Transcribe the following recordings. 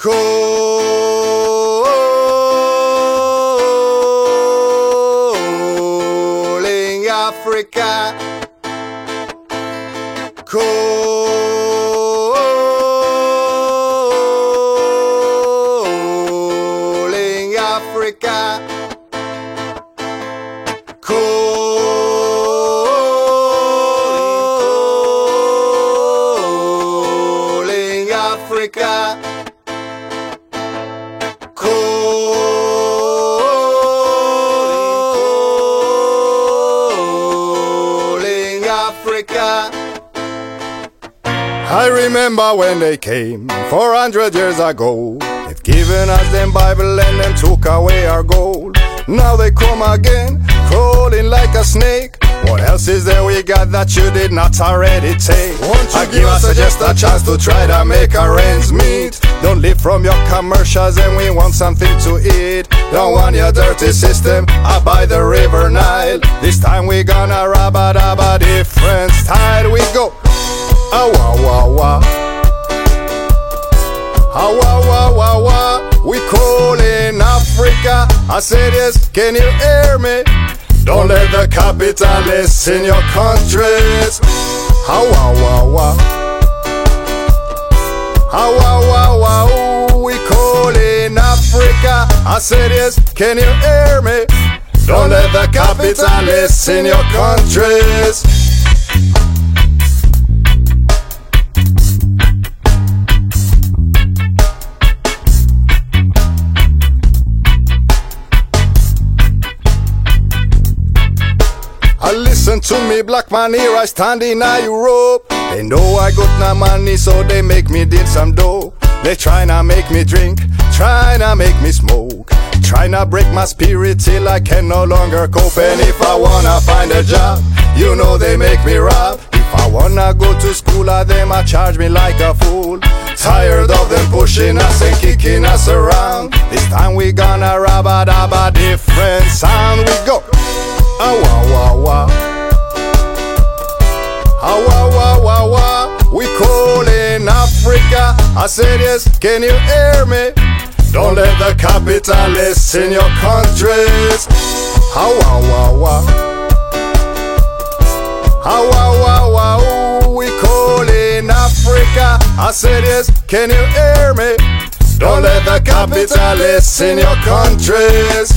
Calling Africa, calling Africa, calling Africa. Calling Africa. I remember when they came 400 years ago. They've given us them Bible and them took away our gold. Now they come again, crawling like a snake. What else is there we got that you did not already take? Won't you give us just a chance to try to make our ends meet? Don't live from your commercials and we want something to eat. Don't want your dirty system up by the river Nile. This time we gonna rabba-dabba different style. We go ah-wah-wah-wah, ah-wah-wah-wah-wah. We calling Africa. I said yes, can you hear me? Don't let the capitalists in your countries. Ah-wah-wah-wah, ah-wah-wah-wah. We calling Africa. I said yes, can you hear me? Don't let the capitalists in your countries. Listen to me, black man, here I stand in Europe. They know I got no money, so they make me deal some dough. They tryna make me drink, tryna make me smoke, tryna break my spirit till I can no longer cope. And if I wanna find a job, you know they make me rob. If I wanna go to school, they might charge me like a fool. Tired of them pushing us and kicking us around. This time we gonna rabba-dabba different sound. We go ah-wah-wah-wah, ah-wah-wah-wah-wah. We calling Africa. I said yes, can you hear me? Don't let the capitalists in your countries. Ah-wah-wah-wah, ah-wah-wah-wah. We calling Africa. I said yes, can you hear me? Don't let the capitalists in your countries.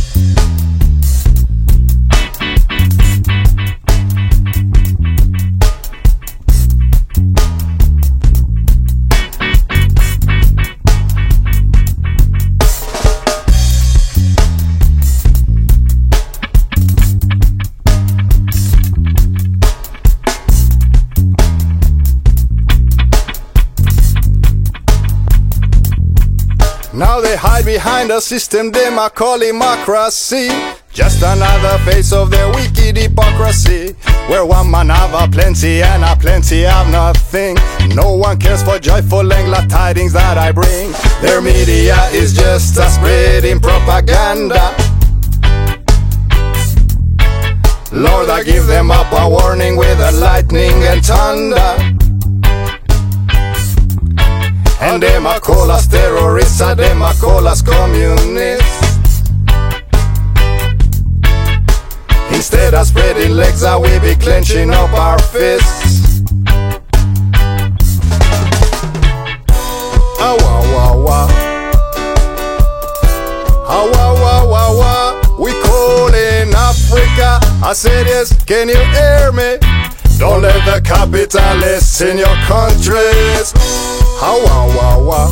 Now they hide behind a system they might call democracy. Just another face of their wicked hypocrisy, where one man have a plenty and a plenty have nothing. No one cares for joyful and glad tidings that I bring. Their media is just a spreading propaganda. Lord, I give them up a warning with a lightning and thunder. And they might call us terrorists, and they might call us communists. Instead of spreading legs, I will be clenching up our fists. Ah-wah-wah-wah, ah-wah-wah-wah-wah. We calling Africa. I said yes, can you hear me? Don't let the capitalists in your countries. Ah-wah-wah-wah,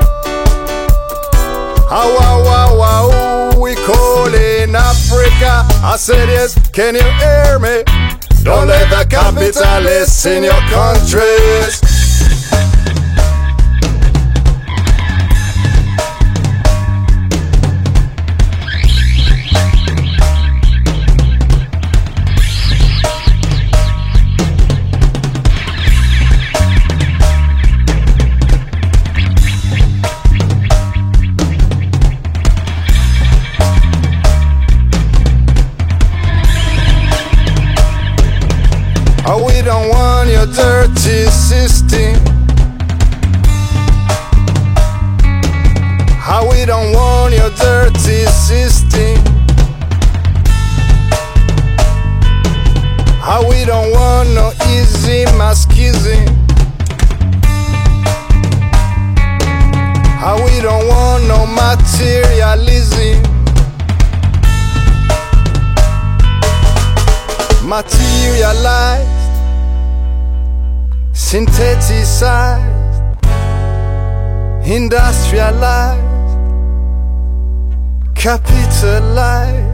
ah-wah-wah-wah. We calling Africa. I said yes, can you hear me? Don't let the capitalists in your countries. We don't want your dirty system. we don't want your dirty system. How we don't want no easy masochism. How we don't want no materialism. Materialized, syntheticized, industrialized, capitalized.